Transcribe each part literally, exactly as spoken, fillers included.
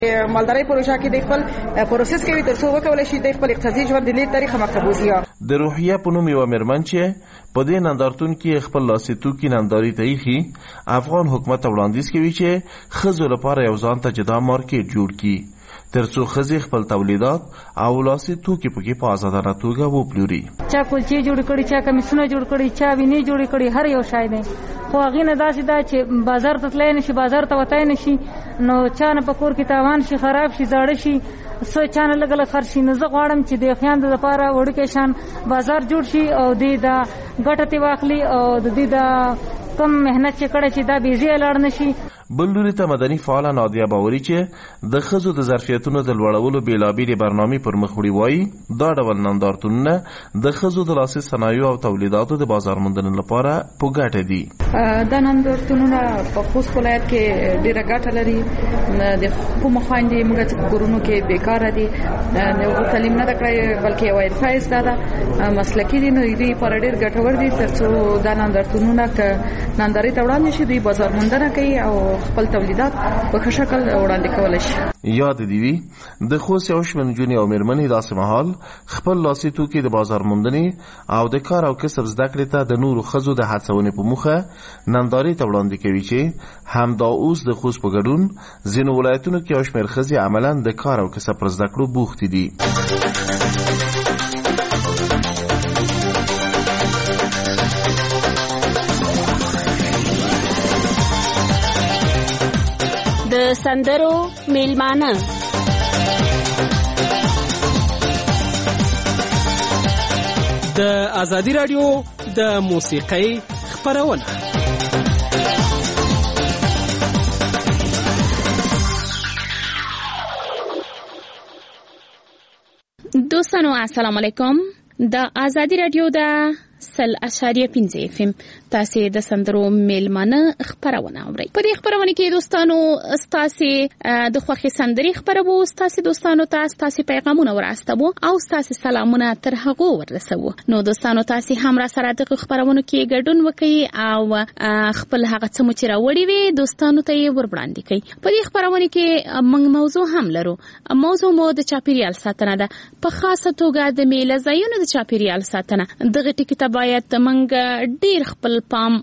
مالداري پروژه کې د خپل پروسس کوي تر څو وکولای شي د خپل اقتصادي ژوند د لیک طریقه مخته بوزي. د روحیه په نوم یو مېرمن چې په دې نندارتون کې خپل لاسي توکي ننداري ته ایښي، افغان حکومت وړاندیز کوي چې ښځو لپاره یو ځان ته جدا مارکیټ جوړ کړي تر څو ښځې خپل تولیدات او لاسي توکي پکې په ازادانه توګه وپلوري. چا کلچې جوړې کړي، چا کمیسونه جوړ کړي، چا وینې جوړې کړي، هر یو شی دی. خو هغې نه داسې ده چې بازار ته تللی نه شي، بازار ته وتی نه شي، نو چا نه په کور کې تاوان شي، خراب شي، زاړه شي، څو چا نه لږ لږ خرڅ شي. نو زه غواړم چې د خویندو دپاره وړوکی شان بازار جوړ شي او دې دا ګټه ترې واخلي او د دې دا کم محنت چې کړی چې دا بېځایه لاړ نه شي. بل لوري ته مدني فعاله نادیه باوري چې د ښځو د ظرفیتونو د لوړولو بېلابېلې برنامې پر مخ وړي وایي دا ډول نندارتونونه د ښځو د لاسي صنایعو او تولیداتو د بازار موندنې لپاره په ګټه دي. دا نندارتونونه په خوست ولایت کې ډېره ګټه لري. د کومو خویندې موږ چې په کورونو کې بیکاره دي، د هغو تعلیم نه ده کړی بلکې یوه حرفه یې زده ده، مسلکي دي، نو دوی لپاره ډېر ګټور دي تر څو دا نندارتونونه که نندارې ته وړاندې شي دوی بازار موندنه کوي او خپل تولیدات په ښه شکل وړاندې کولی شي. یاد دې وي د خوست یو شمېر نجونې او مېرمنې داسې مهال خپل لاسي توکي د بازار موندنې او د کار او کسب زده کړې ته د نورو ښځو د هڅونې په موخه نندارې ته وړاندې کوي چې همدا اوس د خوست په ګډون ځینو ولایتونو کې یو شمېر ښځې عملاً د کار او کسب پر زده کړو بوختې دي. د سندرو میلمانه د ازادي رادیو د موسیقۍ خپرونه. دوستانو السلام علیکم. د ازادي رادیو د سل اشاریه پنځه اف ام تاسو د سندرو میلمانه خبرونه اورئ. په دې خبرونه کې دوستانو تاسو د خوښي سندري خبرو، تاسو دوستانو ته تاسو پیغامونه ورسوو او تاسو سلامونه تر هغه ورسوو. نو دوستانو تاسو هم را سره د خبرونه کې ګډون وکړئ او خپل هغه څه چې راوړي وي دوستانو ته یې ورباندې کړئ. په دې خبرونه کې موږ موضوع هم لرو. موضوع مو د چاپیریال ساتنه ده، په خاصه توګه د میله ځایونو د چاپیریال ساتنه. دغه ټکی ته باید موږ ډیر خپل پام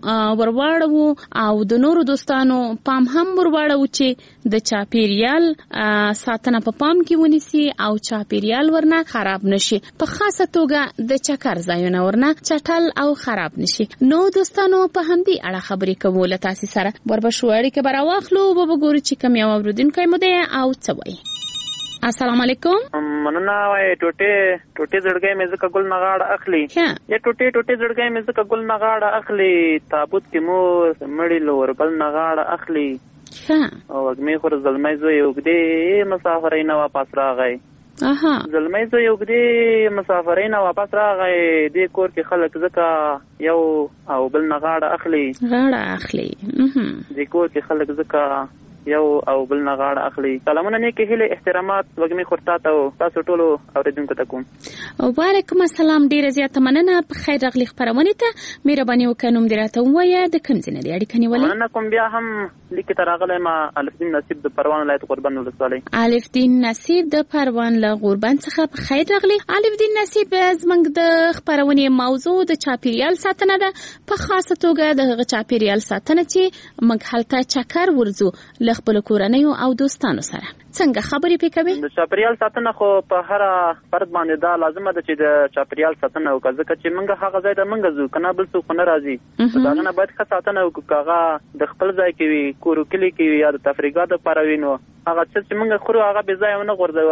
ورواړو او د نورو دوستانو پام هم ورواړو چې د چاپیریال ساتنه په پام کې ونیسي او چاپیریال ورنه خراب نشي، په خاصه توګه د چکر ځایونه ورنه چټل او خراب نشي. نو دوستانو په همدې اړه خبرې کوو له تاسو سره. وربشو اړیکه به راواخلو او به وګورو چې کوم یو اوریدونکی مو دی او څه وایي. السلام علیکم. مننه. وای ټوټه ټوټه زړګي مې زکه ګل نغاړه اخلي یا ټوټه ټوټه زړګي مې زکه ګل نغاړه اخلي، تابوت کې مو مړی لور بل نغاړه اخلي. ها او وګمې خور زلمې زوی وګدې مسافرې نه واپس راغی. اها زلمې زوی وګدې مسافرې نه واپس راغی. دې کور کې خلک زکه یو او بل نغاړه اخلي غاړه اخلي. اها دې کور کې خلک زکه یو او بل نه غاړه اخلي. سلامونه نیکې هیلې احترامات وګمې خورتا ته او تاسو ټولو اوریدونکو ته کوم. وعلیکم السلام. ډیره زیاته مننه. په خیر راغلی خبرونه ته مهرباني وکړئ نوم دې راته ووایه د کوم ځای نه دی اړیکه نیولې؟ مننه کوم. بیا هم لیکې ته راغلی ما الف دین نصیب د پروان ولایت غوربند ولسوالۍ. الف دین نصیب د پروان له غوربند څخه په خیر راغلی. الف دین نصیب زموږ د خبرونې موضوع د چاپیریال ساتنه ده، په خاصه توګه د هغه چاپیریال ساتنه چې موږ هلته چکر ورځو له خپل کورنیو او دوستانو سره. څنګه خبرې پکوي؟ د چاپیریال ساتنه خو په هر فرد باندې دا لازمه ده چې د چاپیریال ساتنه وکړو، ځکه چې موږ هغه ځای ته موږ ځو کنه بل څوک نه راځي. دا نه باید ښه ساتنه وکړو. هغه د خپل ځای کې وي، کور کلی کې وي یا د تفریحات لپاره وي، نو هغه چې موږ خورو هغه به ځای ونه غورځو.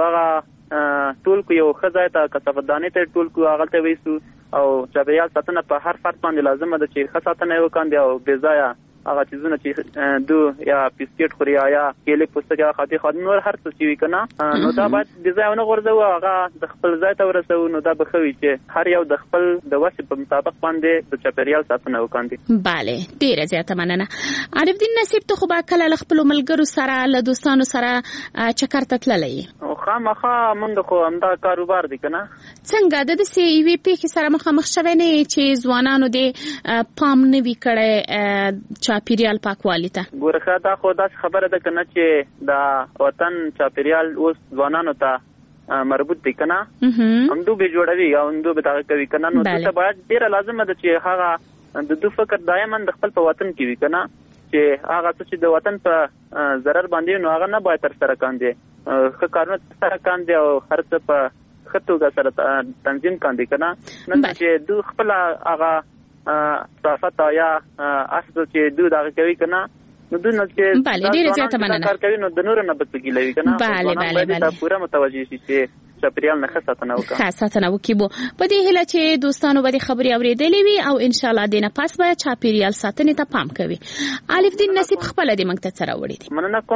هغه ټول کو یو ښه ځای ته کثافدانې ته ټول کو هغه ته ویسو. او چاپیریال ساتنه په هر فرد باندې لازمه ده چې ښه ساتنه وکړي او بې ځایه هغه چیزونه چې دو یا بسکټ خوري یا کېلې پوستکي یا خاطی خاد نور هر څه چې وي کنه، نو دا باید د ځای ونه غورځو، هغه د خپل ځای ته ورسوو. نو دا به ښه وي چې هر یو د خپل د وس په مطابق باندې د چاپیریال ساتنه وکړي. بله ډیره زیاته مننه. عارف دین نصیب ته خو به کله له خپلو ملګرو سره له دوستانو سره چکر ته تللی؟ خامخا موږ خو همدا کاروبار دی کنه. څنګه د دې یوې پیښې سره مخامخ شوی نه چې ځوانانو دې پام نه وی کړی چاپیریال پاکوالي ته؟ ګورخه دا خو داس خبره ده کنه چې دا وطن چاپیریال اوس ځوانانو ته مربوط دی کنه. هم دوی جوړوي او هم دوی دا کوي کنه. نو څه باید ډیره لازمه ده چې هغه د دوی فکر دایما د خپل په وطن کې وي کنه، چې هغه څه چې د وطن په ضرر باندې نو هغه نه باید تر سره کاندي، ښه کارونه تر سره کاندي او هر څه په ښه توګه سره تنظیم کاندي کنه. نه چې دوی خپل هغه صفات یا اصل چې دوی دا کوي کنه نو دوی نه چې بله ډیره زیاته مننه کار کوي نو د نور نه بچی لوي کنه. بله بله بله پوره متوجي شي چې چاپیریال نه خاصه نه وکړه خاصه نه وکيبو. په دې هله چې دوستانو به خبري اورېدلې وي او ان شاء الله دینه پاس به چاپیریال ساتنې ته پام کوي. الف دین نصیب خپل دې موږ ته سره وړي دي. مننه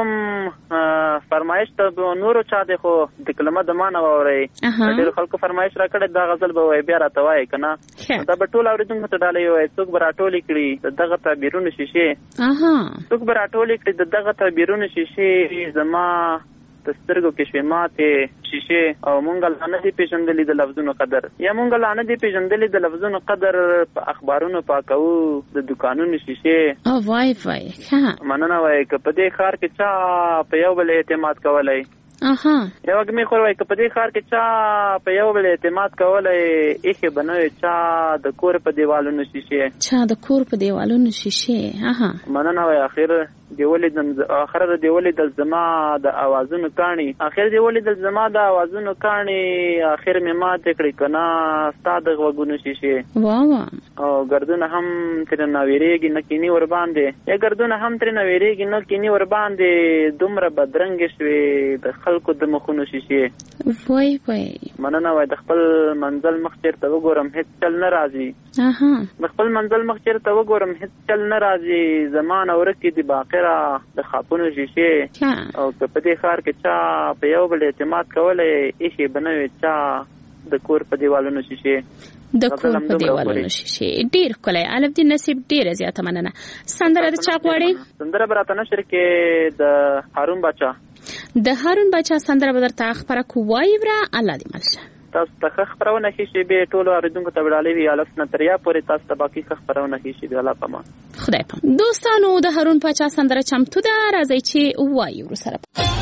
کوم فرمایش ته نورو چا دې خو د کلمه د معنا ووري ډېر خلکو فرمایش راکړه دا غزل به وای بیا راته وای کنه. دا به ټول اوریدونکو ته ډالې وای څوک به راټولې کړي دغه تعبیرونه شیشه اها څوک به راټولې کړي دغه تعبیرونه شیشه زما د سترګو کې شوي ماتې شیشه او مونږ لا نه دي پیژندلې د لفظونو قدر یا مونږ لا نه دي پیژندلې د لفظونو قدر په اخبارونو پاکو د دکانونو شیشه او وای وای ها مننه وای که په دې خار کې چا په یو بل اعتماد کولای اها یو وګمې خو وای که په دې خار کې چا په یو بل اعتماد کولای ایخه بنوي چا د کور په دیوالونو شیشه چا د کور په دیوالونو شیشه اها مننه وای اخر دی ولید اخر دی ولید زما د اوازونو کانی اخر دی ولید زما د اوازونو کانی اخر می ما تکړی کنا استاد غوګونو شیشه وا وا او ګردونه هم تر نویریږي نکینی ور باندې یا ګردونه هم تر نویریږي نکینی ور باندې دومره بدرنګ شوي د خلکو د مخونو شیشه وای وای مننه وای د خپل منزل مخ چیر ته وګورم هیڅ چل نه راځي اها د خپل منزل مخ چیر ته وګورم هیڅ چل نه راځي زمانه ورکی دی باقی د خاپونو شیشه او په دې خار کې چا په یو بل اعتماد کولای ایشي بنوي چا د کور په دیوالونو شیشه د کور په دیوالونو شیشه ډیر کولای الف دین نصیب ډیر زیاته مننه. سندره د چا غواړي؟ سندره براته نشر کې د هارون بچا د هارون بچا سندره بدر تا خبره کوي ورا الله دې ملشه تاسو ته خبرونه شي به ټول اوریدونکو ته وړاندې وی الف نتریا پورې تاسو ته باقي خبرونه شي به الله پما خدای پام. دوستانو د هارون بچا سندره چمتو ده راځي چې وایو سره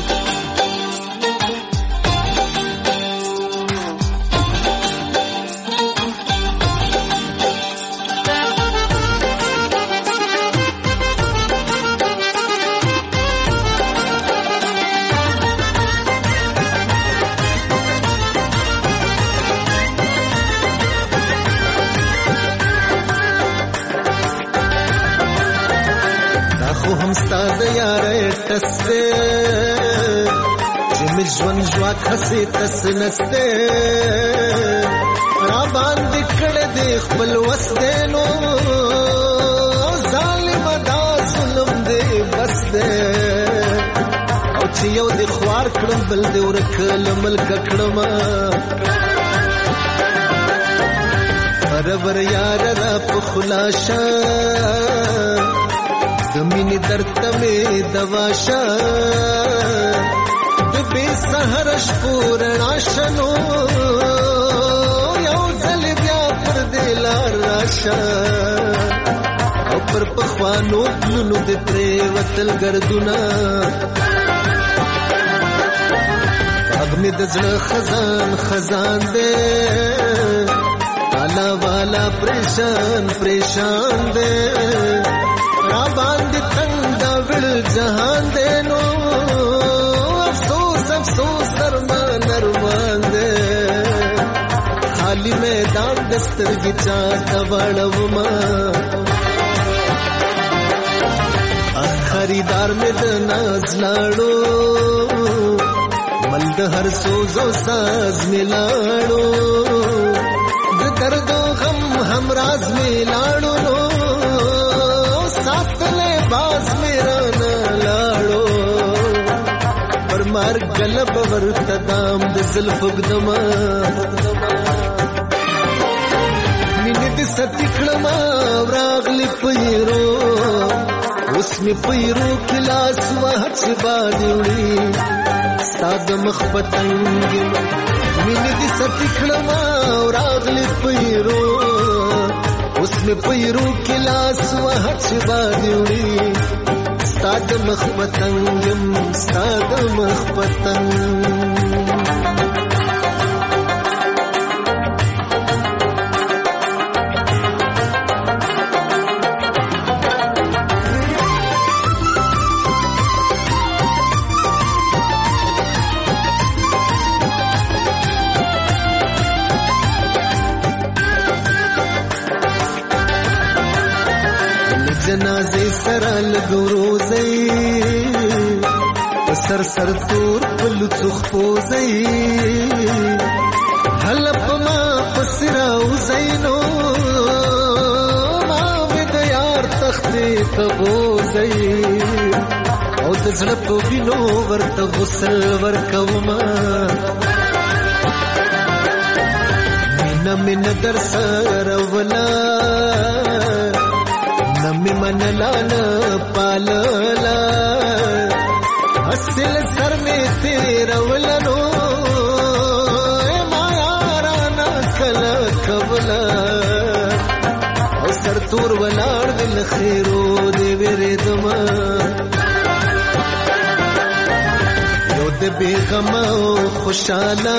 تسته چې مې ژوند ژوا خسي تس نسته را باندې کړه دې خپل وسدنو ظالم دا ظلم دې بس دې او چې یو دې خوار کړم بل دې ورکل ملک کړم برابر یار را په خلاصه زمینی درد میں دواشا دبی سہرش پورنا شنو یو دل بیا پر دلار راشا او پر پخوانو پلونو دترے وطل گردونا اگ میں دزل خزان خزان دے والا والا پریشان پریشان دے را باندې تنگ ول جهان دې نو افسوس افسوس ارمان ارمان دې خالی میدان دستر کی چاټ وړم خریدار مې د ناز لاړو مل د هر سوز او ساز ملاړو د درد او غم هم راز ملاړو نو ساتلے باز میرا نہ لاړو پر مار گلب ورتدام د زلف غدما مینه د ستکړما راغلی پیرو اوس می پیرو کلاس واه چې باندې ستا د مخ پتنګ یم مینې دې ستی کړم او راغلی پیرو اوس مې پیرو کې لاس وهه چې باندې وړي ستا د مخ پتنګ یم ستا د مخ پتنګ جنازه سره لګوروزي سر سر تور پلو څخ پوزي حلپ ما پسراو زینو ما د یار تختې تبوزي او د زړه په وینو ورته غسل ورکوما مینا مینا در سره ولا نمی منلانا پاللا اصل سر میں تیرا ولنو ما یارانا کلا کبلا او سر تور ولار دل خیرو دی ویرے دما یو دی بیغم او خوشالا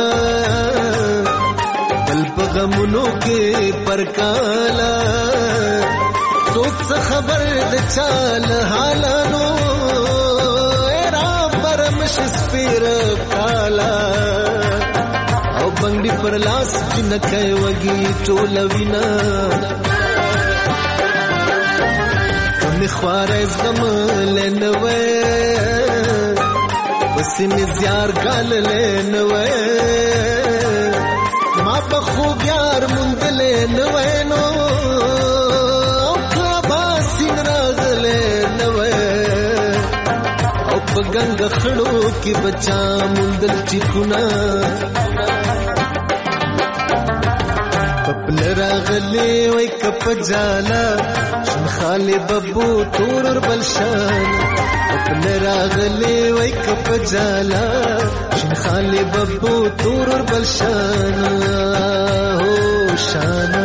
بل پغمونو کے پرکالا څوک څه خبر د چال حالانو را پرمش سپیر کالا او بنګړي پر لاس جنکه وږي ټول وینا کمې خوارې زغم لنوي وسې مې زیار ګال لنوي ما په خوب یار مونږ لنوي نو گنگ خړو کې بچا مندل ټیکونا خپل راغلي وای کپ جالا شن خاله ببو تور بلشان خپل راغلي وای کپ جالا شن خاله ببو تور بلشان هو شانا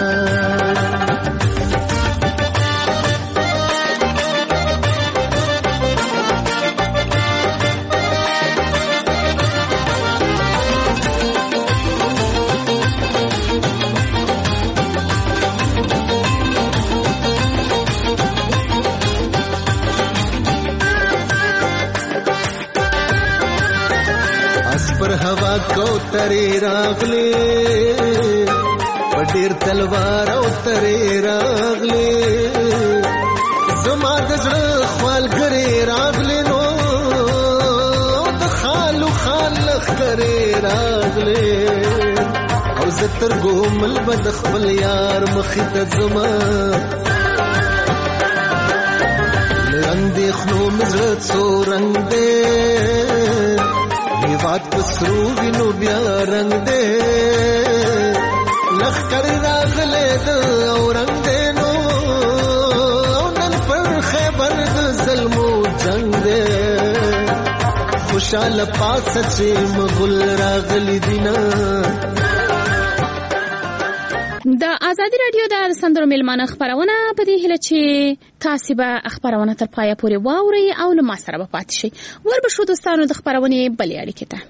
ترې راغلې پډیر تلوار او ترې راغلې زما د زړه خپل غري راغلې نو د خالو خالخ کرے راغلې او زتر ګومل بد خپل یار مخې ته زما رنگ دیخنو مزړه څو رنگ دې هیواد پسرو وینو بیا رنگ دے لخ کر راغلے دا او رنگ دے نو نن پر خیبر دا ظلمو جنگ دے خوشحال پاس چے مغل راغلی دینا د ازادي رادیو د سندرو میلمانه خبرونه په دې هله چې تاسو به خبرونه تر پایه پورې واورئ او له ما سره به پاتې شئ. وربشو دوستانو د خبرونه بلې اړیکې ته.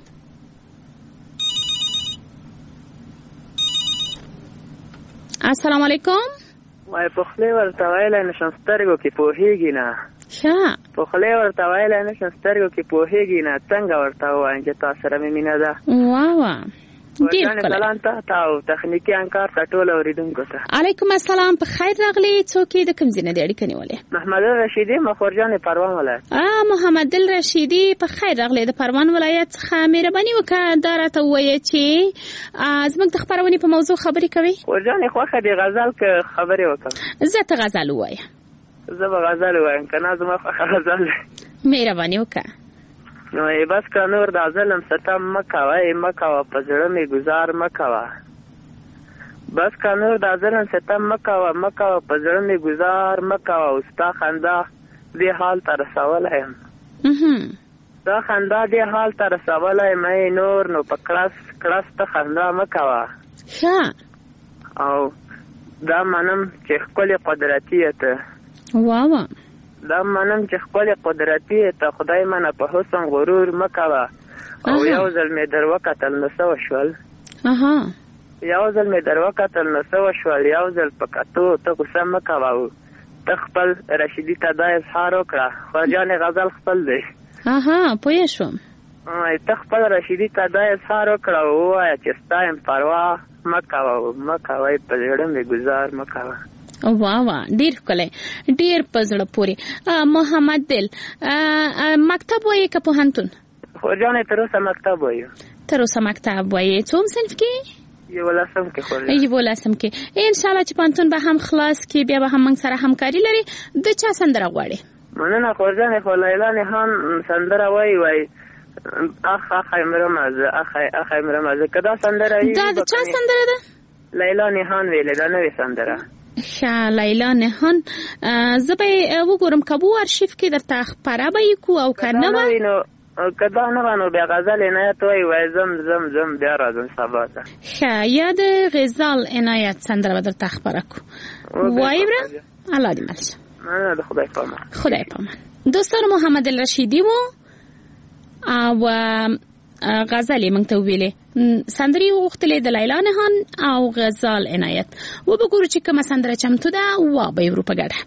السلام علیکم. وای په خله ورته وایله نشم سترګو کې پوهیږي نه. ښه په خله ورته وایله نشم سترګو کې پوهیږي نه څنګه ورته وایم چې تاسو سره مې مینه ده. واه واه ډیر سلام ته تاسو تخنیکی انکار ټول اوریدونکو ته. علیکم السلام په خیر راغلی. څوک د کوم ځای نه دی اړیکه نیولې؟ محمد رشیدی مخورجان پروان ولایت. اه محمد رشیدی په خیر راغلی د پروان ولایت څخه. مهرباني وکړه دا راته ووایه چې زموږ د خبرونې په موضوع خبرې کوي. خورجان خوښه دی غزل که خبرې وکړم؟ زه ته غزل ووایم. زه به غزل ووایم که نه زما خوښه غزل دی. مهرباني وکړه. نو بس که نور دا ظلم ستم مکوه مکوه په زړه مې گزار مکوه بس که نور دا ظلم ستم مکوه مکوه په زړه مې گزار مکوه او ستا خندا دې حال ته رسولی یم دا خندا دې حال ته رسولی مې نور نو په کړس کړس ته خندا مه کوه ښه او دا منم چې ښکلې قدرتي یې ته واوه دا منم چې ښکلې قدرتي یې ته خدای منه په حسن غرور مه کوه او یو ځل مې در وکتل نو څه وشول اها یو ځل مې در وکتل نو څه وشول یو ځل په کتو ته غوسه مه کوه ته خپل رشیدي ته دا اظهار وکړه خواجانې غزل خپل دی اها پوه شوم ته خپل رشیدي ته دا اظهار وکړه او ووایه چې ستا یم پروا مه کوه مه کوئ په زړه مې ګزار مه کوه واه واه ډیر ښکلی ډیر په زړه پورې محمد دل مکتب وایې که پوهنتون خورجانې تر اوسه مکتب وایو تر اوسه مکتب وایې څوم صنف کې یولسم کې خورجانې یولسم کې انشاءالله چې پوهنتون به هم خلاص کې بیا به هم موږ سره همکاري لري د چا سندره غواړې مننه خورجانې خو لیلا نهان سندره وایي وایي اخ اخ مرمزه اخ اخ مرمزه کدا سندره دا د چا سندره ده لیلا نهان ویلې دا نوې سندره ښه لیلا نهان زه به وګورم که بو ارشیف کې درته خپره به یې کو او که نه وه کدا نه وه نو بیا غزل عنایت وایي وایي زم زم زم بیا راځم سبا ته ښه یا د غزال عنایت سندره به درته خپره کو وایي بره الله دې مل شه مننه د خدای پامان خدای پامان دوستانو محمد الرشیدي و او غزل یې موږ ته وویلې سندرې یې وغوښتلې د لیلا نهان او غزال عنایت وبګورو چې کومه سندره چمتو ده وابه یې ورو په ګډه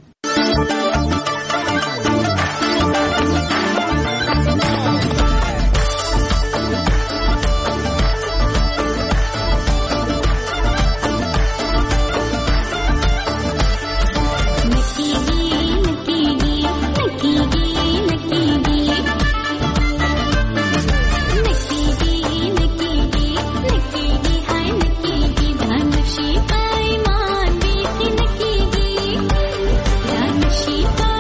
She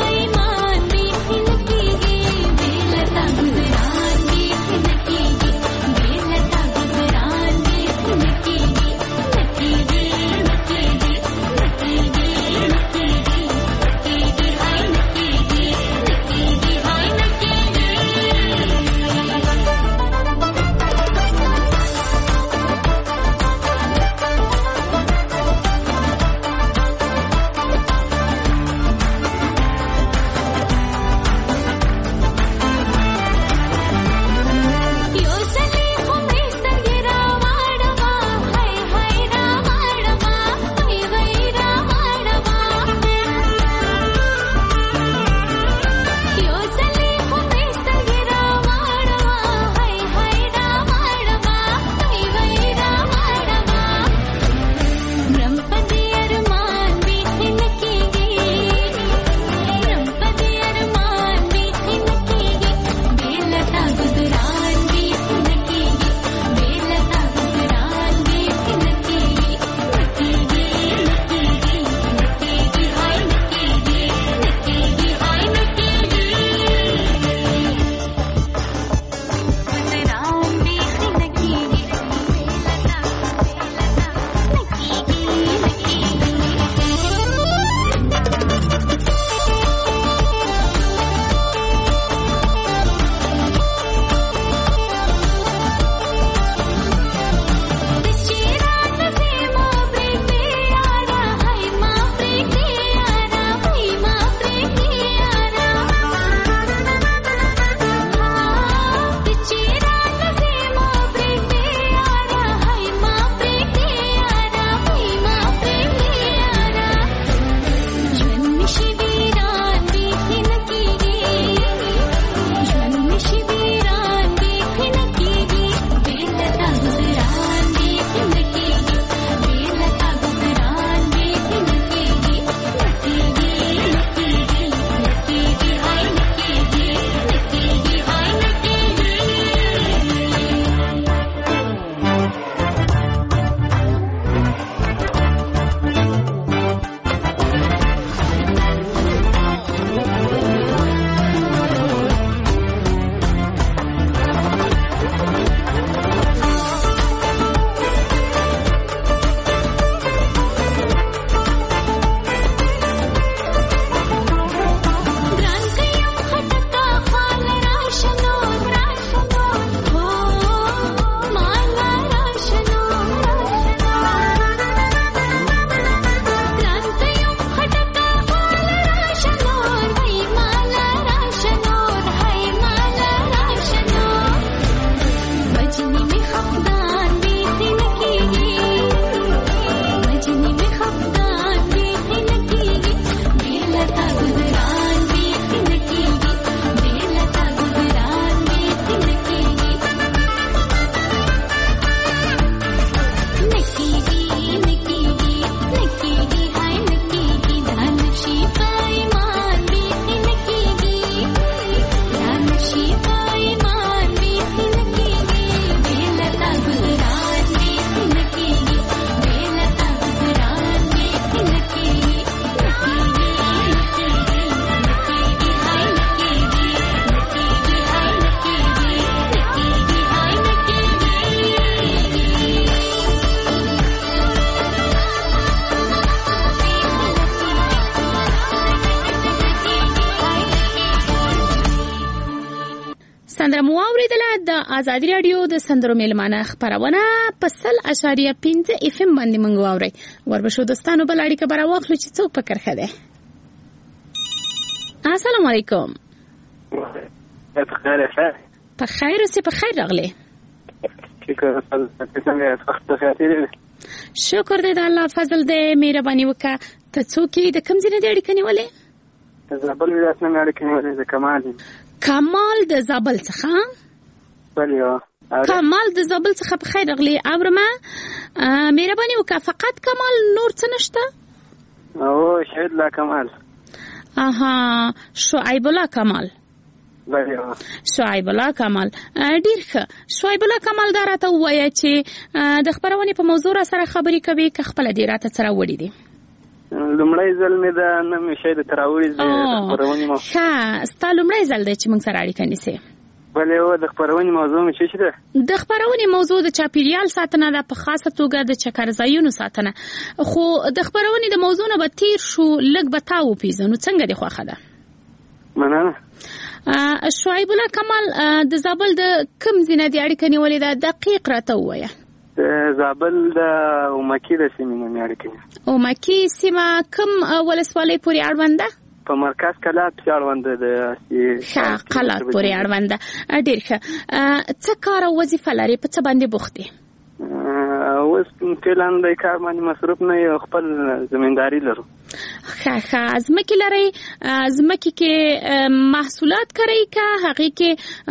سندره مو اوریدله د آزادي رادیو د سندرو میلمانه خبرونه په سل اشاریه پنځه اف ام باندې مونږ واوري. وربشو دوستانو بل اړیکه برا واخلو چې څوک پکړ خده. السلام علیکم. په خیر ښه. په خیر اوسې په خیر راغلی. شکر دې د الله فضل دې مهرباني وکړه. ته څوک یې د کوم ځای نه اړیکه نیولې؟ زابل ولایت نه اړیکه نیولې د کمال. کمال د زابل څخه؟ بله. کمال د زابل څخه په خیر راغلی. اورمه مهرباني وکړه فقط کمال نور څه نشته؟ او شهید الله کمال. اها شعیب الله کمال. بله. شعیب الله کمال ډیر ښه. شعیب الله کمال دا راته ووایه چې د خبرونې په موضوع را سره خبرې کوي که خپله دې راته څه راوړي دي؟ لومړی ځل مې د نوم شی د تراوړي د خبرونې موضوع. ښه ستا لومړی ځل دی چې موږ سره اړیکه نیسې؟ بله او د خبرونې موضوع مې څه ده؟ د خبرونې موضوع د چاپیریال ساتنه ده، په خاصه توګه د چکرځایونو ساتنه. خو د خبرونې د موضوع نه به تیر شو، لږ به تا وپېژنو. څنګه دې خوښه ده؟ مننه. شعیب الله کمال د زابل د کوم ځای نه دې اړیکه نیولې ده؟ دقیق راته ووایه. د زابل د اومکي د سیمې نه مې اړیکه نیولې. اومکي سیمه کوم ولسوالۍ پورې اړوند ده؟ په مرکز کلات پورې اړوند ده. ښه کلات پورې اړوند ده. ډېر ښه. څه کار او وظیفه لرې؟ په څه باندې بوخت یې؟ اوس فعلا د کار باندې مصروف نه یو، خپل زمینداری لرو. ښه ښه. ځمکې لرئ؟ ځمکې کې محصولات کرئ که هغې کې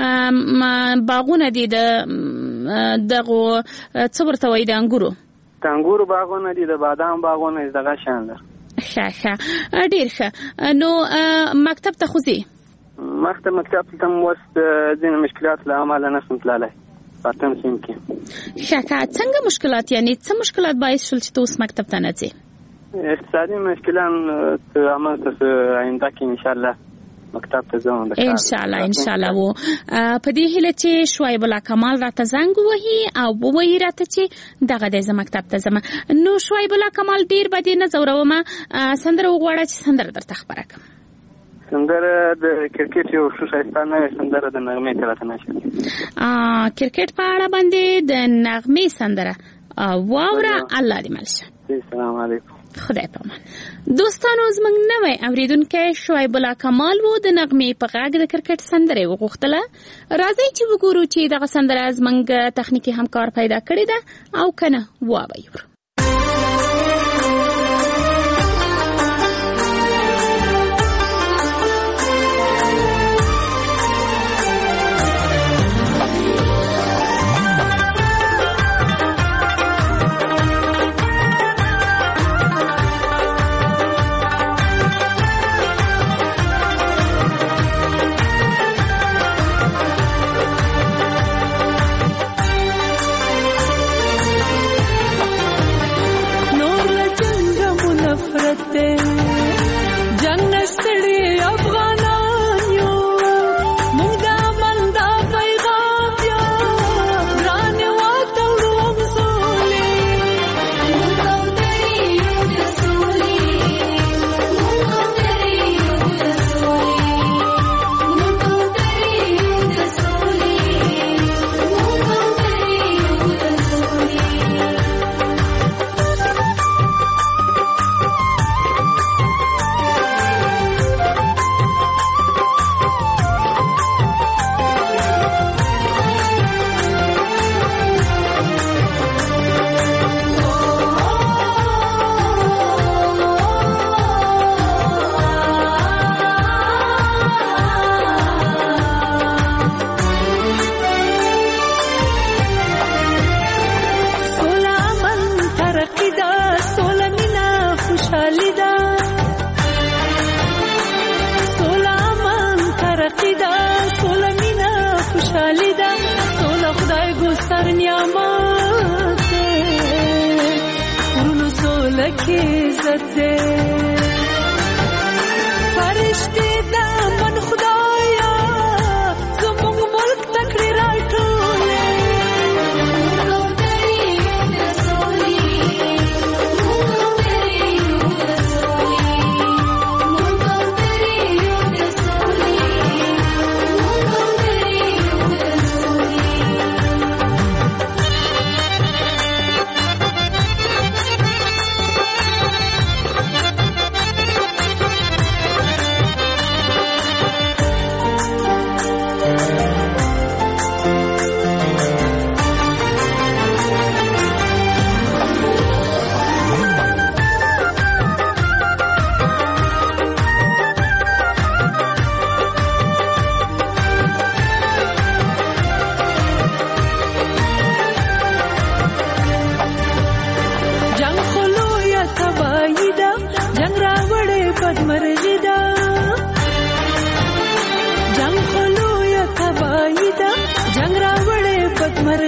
باغونه دي د دغو څه ورته وایي د انګورو؟ د انګورو باغونه دي، د بادام باغونه دي، دغه شیان لرو. ښه ښه. ډېر ښه. نو مکتب ته خو ځې؟ مخته مکتب ته م اوس د ځینې مشکلات له امله نشم تللی پاتم سیم کې. ښه ښه. څنګه مشکلات؟ یعنې څه مشکلات باعث شول چې ته اوس مکتب ته نه ځې؟ اقتصادي مشکلات همالته آینده کې انشاءالله مکتب ته ځم. انشاءالله انشاءالله. و په دې هیله چې شعیب الله کمال راته زنګ ووهي او ووایي راته چې دغه دی زه مکتب ته ځم. نو شعیب الله کمال ډېر به دې نه ځورومه، سندره وغواړه چې سندره درته خبره کړم. سندره د کرکټ یو ښه ښایسته نوې سندره د نغمې ته راته نشته. کرکټ په اړه باندې د نغمې سندره واوره. الله دې مل شه. السلام علیکم. خدای پامان. دوستانو زموږ نوی اوریدونکی شعیب الله کمال و د نغمې په غږ د کرکټ سندرې وغوښتله. راځئ چې وګورو چې دغه سندره زموږ تخنیکي همکار پیدا کړې ده او که نه وابه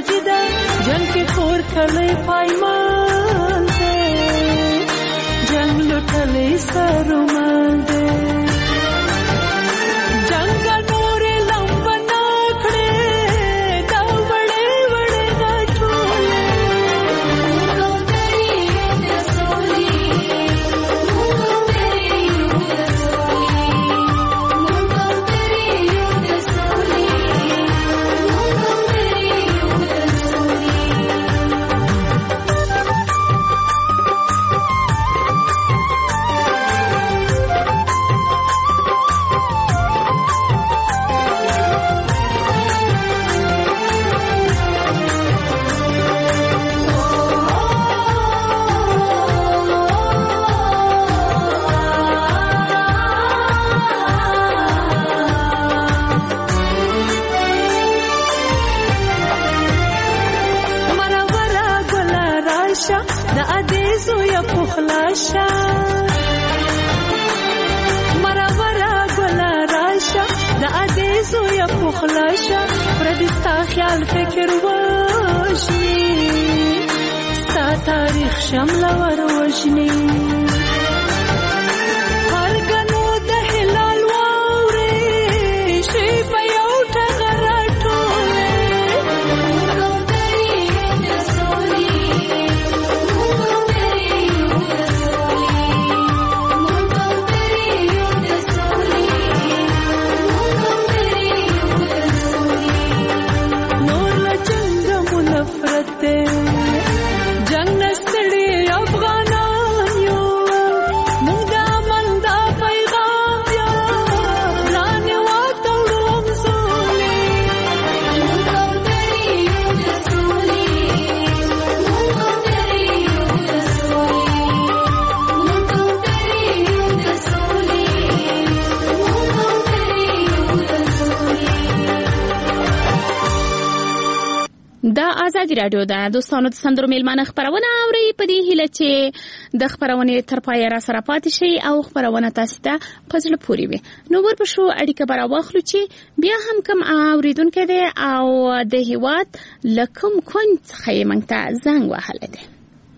باجی ده جنگ کې خور کړی پایمان ده جنگ لټلې سرمن ده جنگ نور لمبنا کړې دا وړې وړې غټولې د ادیزو یا پخلاشا مرورا ګلا راشا د ادیزو یا پخلاشا پردستا خیال فکر وشنی ستا تاریخ شمل ور وشنی هرګنو د هلال واورې شي په یو ټغر ټوله جنگ نستړي افغانان یو موږ د امن دا پیغام یو ځان واتړو مسولې موږ درې یو د سولې موږ درې یو د سولې موږ درې یو د سولې موږ درې یو د سولې. دا آزادي رادیو ده دوستانو، د سندرو میلمانه خبرونه اوري په دې هیله چې د خبرونه تر پایه را سره پاتې شي او خبرونه تاسو ته په زړه پورې وي. نو ورپښو اړیکه برا واخلو چې بیا هم کوم اوریدونکو دی او د هیواد لکم کون څخه موږ ته زنګ وهلی دی.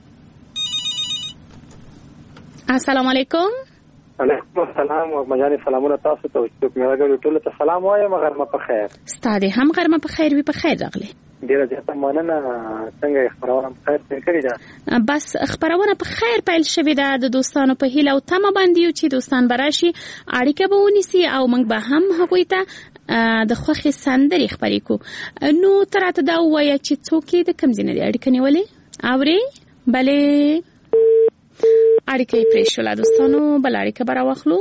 السلام علیکم. علیکم السلام او مجاني سلامونه تاسو ته چې کوم راغلی ټول ته سلام وایم. غرمه په خیر. ستاسو هم غرمه په خیر وي. په خیر راغلی. ډیره زیاته مننه. څنګه خبرونه په خیر پیل کړی ده؟ بس خبرونه په خیر پیل شوې ده. د دوستانو په هیله او تمه باندې یو چې دوستان براشي اړیکه به ونیسي او موږ به هم هغوی ته د خوښې سندرې خبرې کو. نو تراته دا وایي چې څوک د کوم ځای نه اړیکه نیولې اوري؟ بلې اړیکه یې پرې شوله. دوستانو بل اړیکه به راواخلو.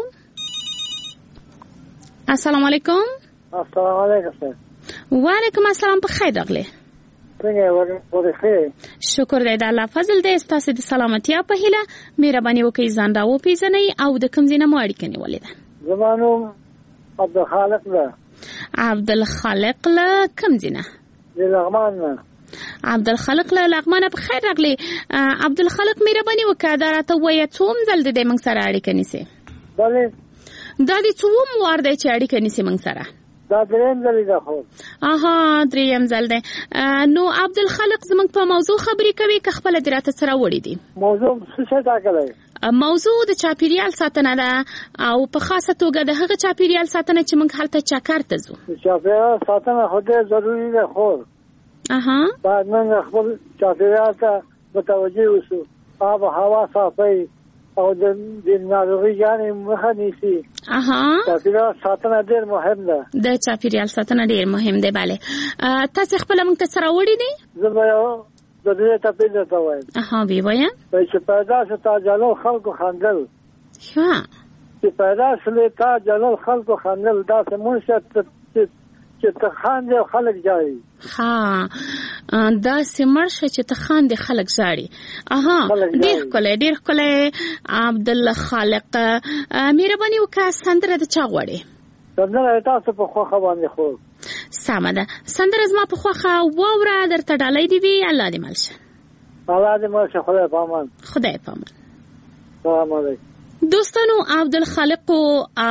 السلام علیکم. السلام علیکم. وعلیکم السلام. په خیر راغلی. څنګه ورته؟ شکر دی د الله فضل دی. ستاسو د سلامتیا په هیله مهرباني وکړئ ځان را وپېژنئ او د کوم ځای نه مو اړیکه نیولې ده؟ زما نوم عبدالخالق ده. عبدالخالق له کوم ځای نه؟ د لغمان نه. عبدالخالق له لغمانه په خیر راغلی. عبدالخالق مهرباني وکړه دا راته ووایه څوم ځل دی موږ سره اړیکه نیسې؟ بلې دا د څوم وار دی چې اړیکه نیسې موږ سره؟ دا دریم ځل دی. خو اها دریم ځل دی. نو عبدالخالق زموږ په موضوع خبرې کوي که خپله دې راته سره وړي دي؟ موضوع څه شی ټاکلی؟ موضوع د چاپیریال ساتنه ده او په خاصه توګه د هغه چاپیریال ساتنه چې موږ هلته چکر ته ځو. چاپیریال ساتنه خو ډېر ضروري ده. خو اها باید موږ خپل چاپیریال ته متوجه اوسو. آب و هوا صافی او د ناروغیانو مخه نیسي. اها چاپیریال ساتنه ډېر مهم ده. د چاپیریال ساتنه ډېر مهم ده. بله تاسو خپله موږ ته سره وړي دي؟ زه به یو د دې ټاپې درته وایم. اها وی وایم. چې پیدا شو تا جلال خلکو خندل. ښه چې پیدا شولې تا جلال خلکو خندل. داسې منشت چې ته خاندې خلک جاړي. ها دا سمړ شه چې ته خاندې خلک جاړي. اها ډېر ښکلی ډېر ښکلی. عبدالخالق مهرباني وکړه سندره د چا غواړې؟ سندره تاسو په خوښه باندې خور. سمه ده. سندره زما په خوښه واوره. درته ډالۍ دې وي. الله دې مل شه. الله دې مل شه. خدای پامان. خدای پامان. سلام علیکم. دوستانو عبدالخالق او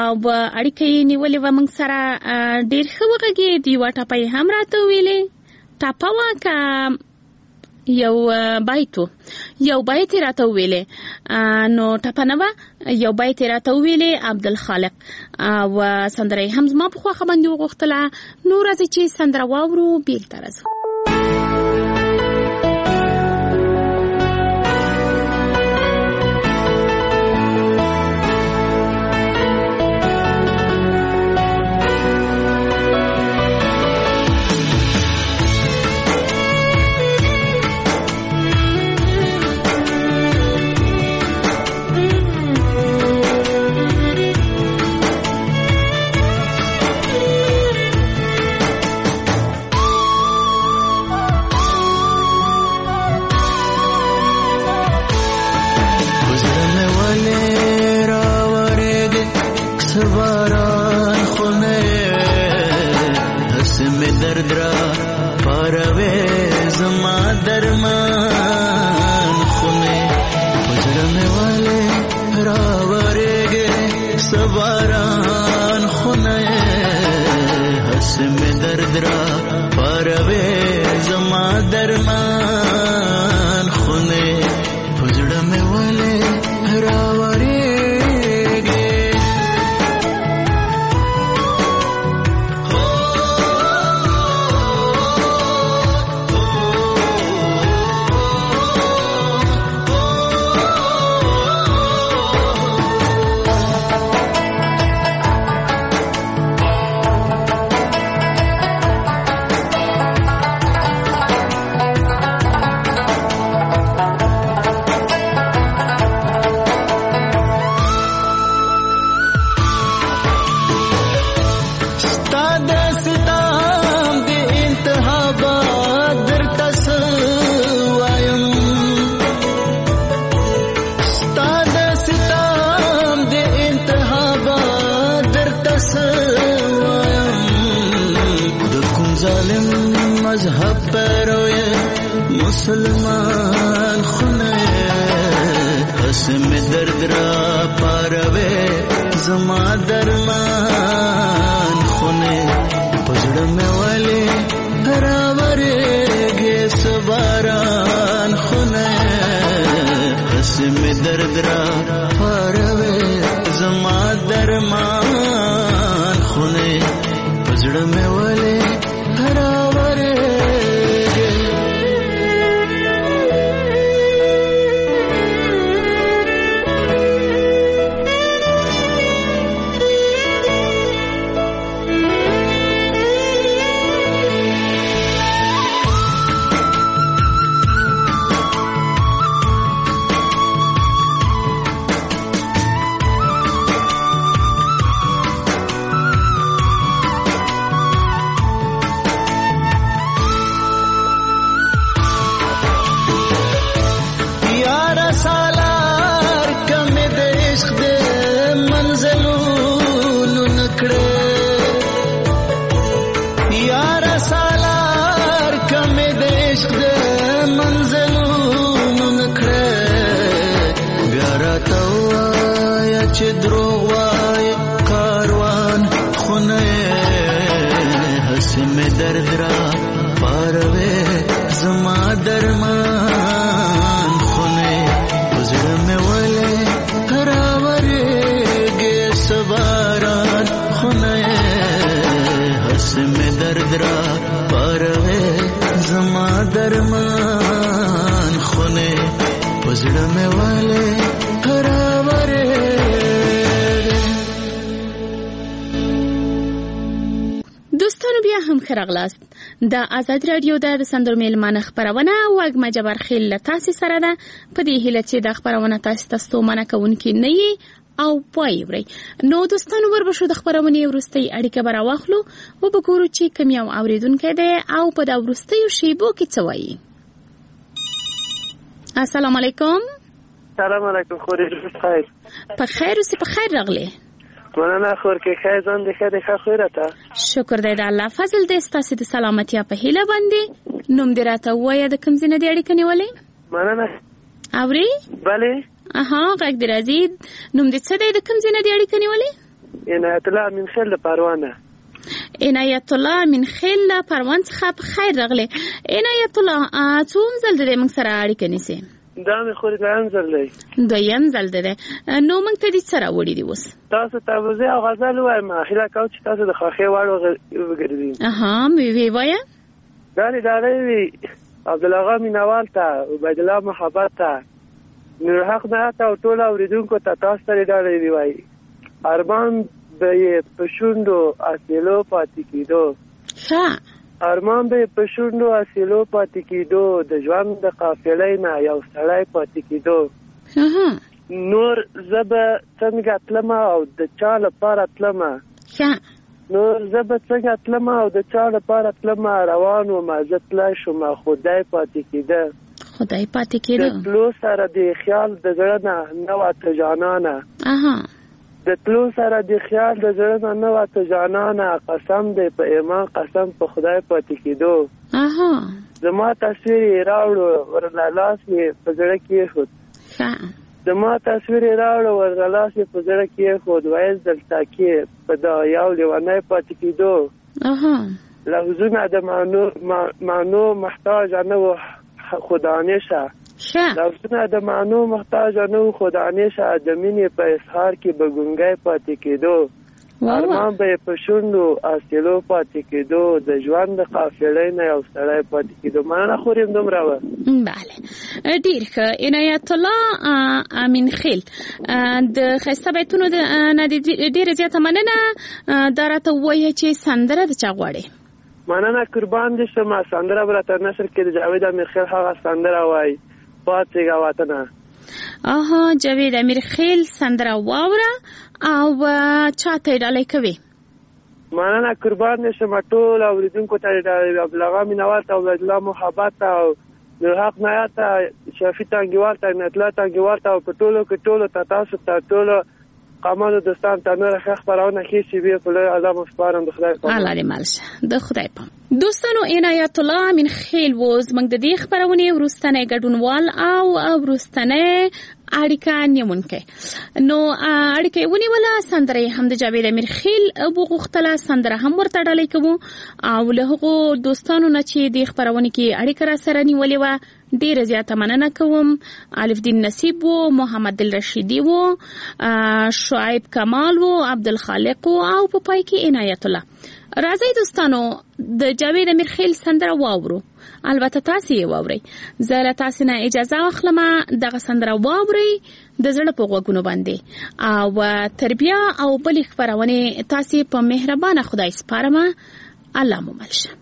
اړیکه یې نیولې وه موږ سره. ډېر ښه وغږېد. یوه ټاپه یې هم راته وویلې. ټاپه وه که یو بیت و یو بیت یې راته وویلې نو ټپه نه وه یو بیت یې راته وویلې عبدالخالق او سندره یې هم زما په خوښه باندې وغوښتله. نو راځئ چې سندره واورو بېرته راځو. مسلمان خونه اسم درد را پاروے زما درمان خونه پزړه مې والے راورې گے سباران خونه اسم درد را پاروے زما درمان خونه پزړه مې والے راورې درد را پاروے زما درمان خونه پزړه مې ولې راورې گے سباران خونه هس مې درد را پاروے زما درمان خونه پزړه مې ولې راورې. دوستانو بیا هم ښه راغلاست. د آزادي راډیو د سندرو میلمانه خپرونه وږمه جبارخیل له تاسې سره ده په دې هیله چې دا خپرونه تاسې ته ستومانه کوونکې نه وي او وایي ورئ. نو دوستانو ور به شو د خپرونې وروستۍ اړیکه به راواخلو و به ګورو چې کوم یو اورېدونکی دی او په دا وروستیو شیبو کې څه وایي. السلام علیکم. سلام علیکم خورې خیر په خیر اوسې په خیر راغلی. مننه خور کې خیر ځان دې ښه دې ښه خیرته. شکر دی د الله فضل دی ستاسې د سلامتیا په هیله باندې. نوم دې راته ووایه د کوم ځای نه دې اړیکه نیولې؟ مننه. اورې؟ بلې. اها غږ دې راځي. نوم دې څه دی د کوم ځای نه دې اړیکه نیولې؟ عنایت الله امین خیل د پروانه. عنایت الله من خیل پروان څخه په خیر راغلی. عنایت الله څوم ځل د موږ سره اړیکه نیسي؟ دا مې خوري دویم ځل دی. دویم ځل دی. نو موږ ته دې څه راوړي دي اوس؟ تاسو ته به زه غزل وایم، هیله کوم چې تاسو د خوښۍ وړ وګرځئ. اها وی وایه داري داري وی عبدالله مینوال ته، عبیدالله محبت ته، نورحق نه ته او ټول اوریدونکو ته تاسو ته داري وی وایي. ارمان به په شونډو اصلو پاتې کېدو. ښه ارمان به په شونډو اصلو پاتې کېدو، د ژوند د قافلې نه یو سړی پاتې کېدو. نور زه به څنګه تلمه او د چا لپاره تلمه. نور زه به څنګه تلمه او د چا لپاره تلمه، روان ومه زه تلی شومه خدای پاتې کېده. خدای پاتې کېده. د تلو سره د خیال د زړه نه نه واته جانانه. د تلو سره د خیال د زړه نه نه واته جانانه، قسم دی په ایمان قسم په خدای پاتې کېدو. زما تصویر یې راوړو ورله لاس یې په زړه کېښود. زما تصویر یې راوړو ورله لاس یې په زړه کېښود، ویل دلته کې په دا یو لیونی پاتې کېدو. لفظونه د معنو محتاج نه و خدانشه. لفظونه د معنو محتاج نه و خدانشه، د مینې په اظهار کې به ګونګی پاتې کېدو. ارمان به په شونډو اصلو پاتې کېدو، د ژوند د قافلې نه یو سړی پاتې کېدو. مننه خوریم دومره وه. بله ډېر ښه. عنایت الله امین خیل د ښایسته بیتونو نه ډېره زیاته مننه. دا راته ووایه چې سندره د چا غواړې؟ مننه قربان دې شمه. سندره به راته نشر کې د جاوید امیر خیل هغه سندره وایي پاڅېږه وطنه. آها جاوید امیر خیل سندره واوره او چا ته یې ډالۍ کوې؟ مننه قربان دې شمه. ټول اورېدونکو ته یې ډالۍ، عبدالله مینوال ته، عبیدالله محبت ته، او نورحق نایت ته، شفیع تانګیوال ته، عنایت الله تانګیوال ته، او په ټولو کې ټولو ته تاسو ته ټولو قامانو دوستان ته نوره ښه خپرونه ښې شېبې په لوی الله مو سپارم. د خدای پام. الله دې مل شه. د خدای پام. دوستانو عنایت الله امین خیل و زموږ د دې خپرونې وروستنی ګډونوال او وروستنی اړیکه نیونکی. نو اړیکه یې ونیوله، سندره یې هم د جاوید امیر خیل وغوښتله، سندره هم ورته ډالۍ کوو. او له هغو دوستانو نه چې د خپرونې کې اړیکه را سره نیولې وه ډیره زیاته مننه کوم. الف دین نصیب و، محمد دل رشیدی و، شعیب کمال و، عبدالخالق و، او په پای کې عنایت الله. راځئ دوستانو د جاوید امیر خیل سندره واورو. البته تاسې یې واورئ. زه له تاسې نه اجازه واخلم دغه سندره واورئ د زړه په غوږونو باندې. او تر بیا او بلې خپرونې تاسې په مهربانه خدای سپارم. الله مو مل شه.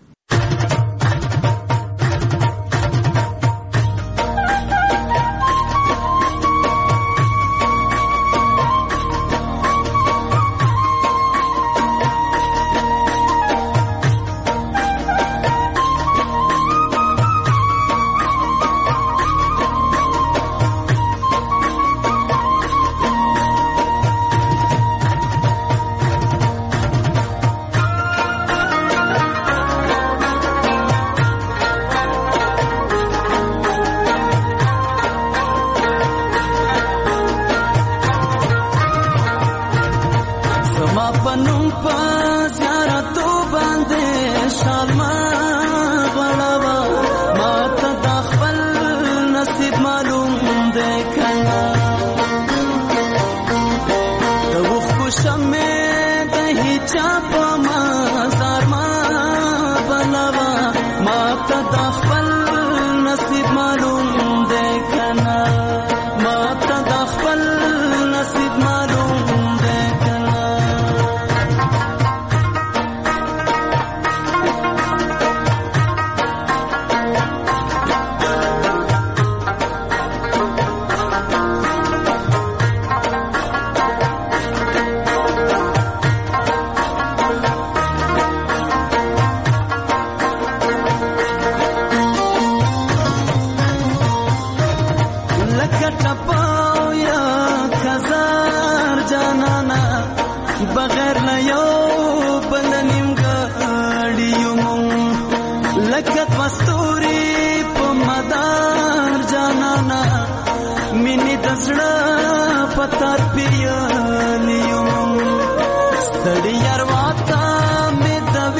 ستړي یار واته مې د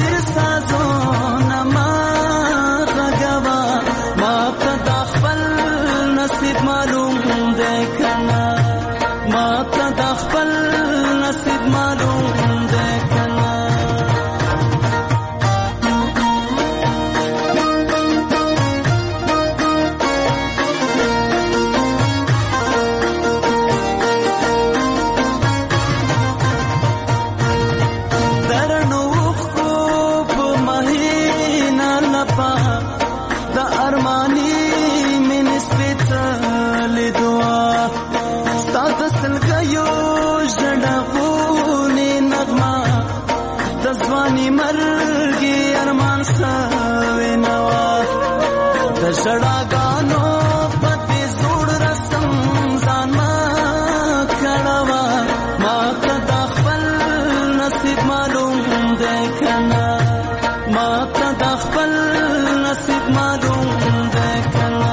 ارمانی من سپیڅلې دعا ستا د سلګیو ژړغونې نغمه د ځواني مرګي ارمان سوې نوا د ژړاګانو پتې زوړ رسم ځان ما کړوا ما ته خپل نصیب معلوم دی کنه ما ته خپل نصیب معلوم دی کنه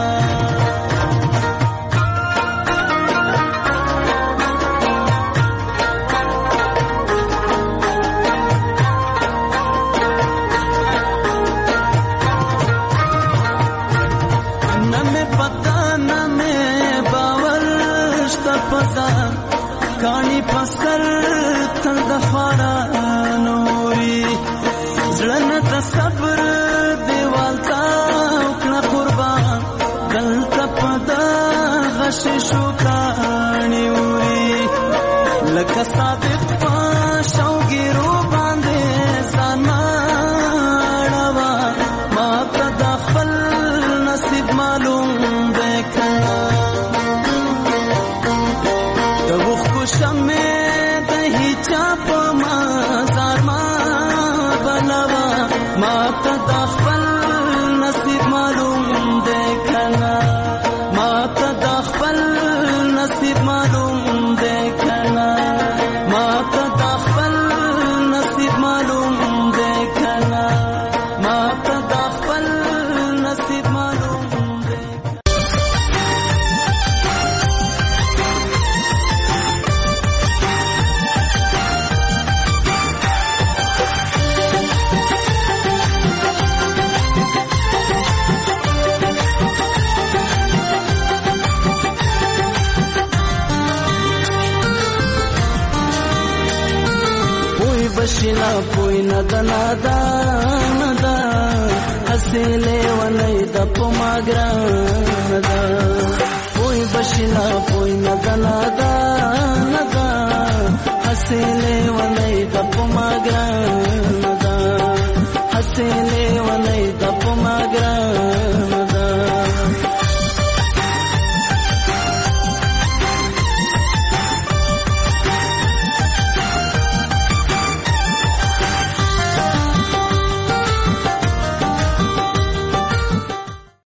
کانی پسر تل د خارا نوري زړه د صبر دیوال تا وکړه قربان دلته پدا غش شو کانی وری لکه صادق شوګیرو باندې سناړوا ما ته د خپل نصیب معلوم دی کنه شمه دهی چاپ مازار ما بنوا ما ته خپل نصیب معلوم دی کنه ما ته خپل نصیب معلوم دی کنه ما ته خپل نصیب معلوم دی کنه ما ته خپل نصیب معلوم دی بشنا پوی ندا ندا ندا حسیلے ونی د پماګرا ندا پوی بشنا پوی ندا ندا ندا حسیلے ونی د پماګرا ندا حسیلے ونی د پماګرا